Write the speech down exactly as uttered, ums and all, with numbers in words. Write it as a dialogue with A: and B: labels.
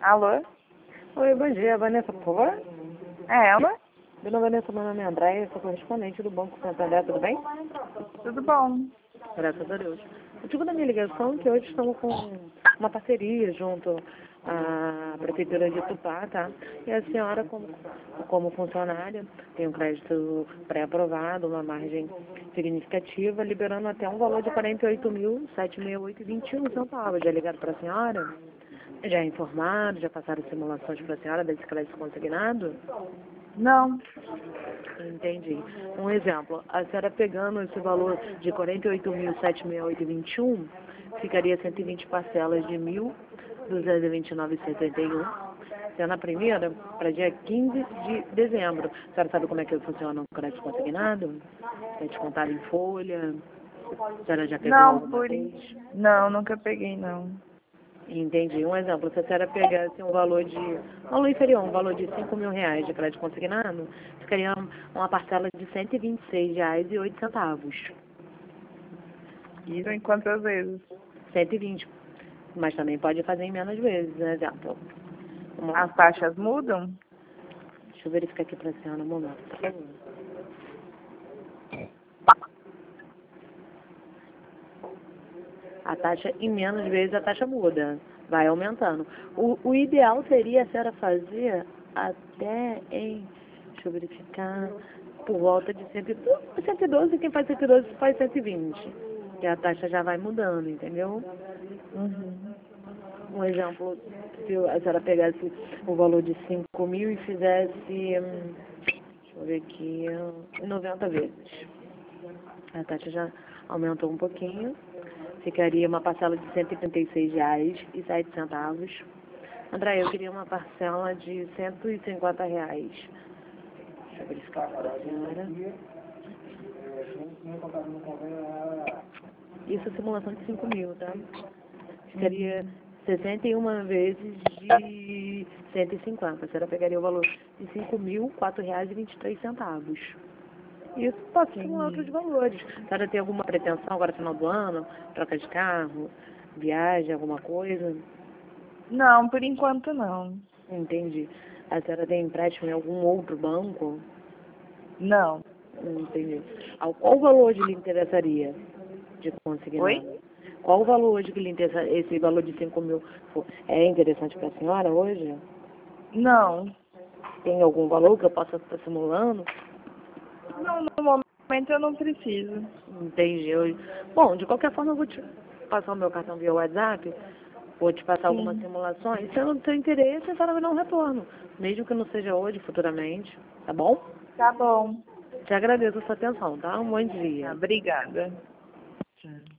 A: Alô?
B: Oi, bom dia. Vanessa, por favor?
A: É ela?
B: Meu nome é Vanessa, meu nome é Andréia, sou correspondente do Banco Santander, tudo bem?
A: Tudo bom?
B: Graças a Deus. O motivo da minha ligação é que hoje estamos com uma parceria junto à Prefeitura de Tupá, tá? E a senhora, como, como funcionária, tem um crédito pré-aprovado, uma margem significativa, liberando até um valor de quarenta e oito mil, setecentos e sessenta e oito vírgula vinte e um centavos. Já ligaram para a senhora? Já informaram, já passaram simulações para a senhora desse crédito consignado?
A: Não.
B: Entendi. Um exemplo, a senhora pegando esse valor de quarenta e oito mil, setecentos e sessenta e oito vírgula vinte e um, ficaria cento e vinte parcelas de mil duzentos e vinte e nove vírgula setenta e um, sendo a primeira para dia quinze de dezembro. A senhora sabe como é que funciona o crédito consignado? É descontado em folha? A senhora já pegou
A: Não,
B: alguma
A: por...
B: vez?
A: Não, nunca peguei, não.
B: Entendi. Um exemplo, se a senhora pegasse um valor de, um valor inferior, um valor de cinco mil reais de crédito consignado, ficaria uma parcela de cento e vinte e seis reais e oito centavos.
A: Isso em quantas vezes?
B: cento e vinte. Mas também pode fazer em menos vezes, um exemplo. Uma,
A: As taxas mudam?
B: deixa eu verificar aqui para a senhora um momento, por favor. A taxa, em menos vezes, a taxa muda, vai aumentando. O, o ideal seria a senhora fazer até em, deixa eu verificar, por volta de cento e doze, cento e doze, quem faz cento e doze faz cento e vinte. E a taxa já vai mudando, entendeu?
A: Uhum.
B: Um exemplo, se a senhora pegasse o valor de cinco mil e fizesse, hum, deixa eu ver aqui, hum, noventa vezes. A taxa já aumentou um pouquinho. Ficaria uma parcela de cento e trinta e seis reais e sete centavos. André, eu queria uma parcela de cento e cinquenta reais. Deixa eu verificar para a senhora. Isso é simulação de cinco mil, tá? Ficaria sessenta e uma vezes de cento e cinquenta. A senhora pegaria o valor de cinco mil, quatro reais e vinte e três centavos. Isso pode simular outros valores. A senhora tem alguma pretensão agora no final do ano? Troca de carro, viagem, alguma coisa?
A: Não, por enquanto não.
B: Entendi. A senhora tem empréstimo em algum outro banco?
A: Não.
B: Entendi. Ao- Qual o valor hoje lhe interessaria de consignado?
A: Oi?
B: Qual o valor hoje que lhe interessa, esse valor de cinco mil for- é interessante para a senhora hoje?
A: Não.
B: Tem algum valor que eu possa estar simulando?
A: Não, no momento eu não preciso.
B: Entendi. Eu- Bom, de qualquer forma eu vou te passar o meu cartão via WhatsApp, vou te passar algumas
A: Sim.
B: simulações. Se eu não tenho interesse, a senhora me dá um retorno. Mesmo que não seja hoje, futuramente. Tá bom?
A: Tá bom.
B: Te agradeço a sua atenção, tá? Um bom
A: Tá,
B: dia.
A: obrigada. Tchau.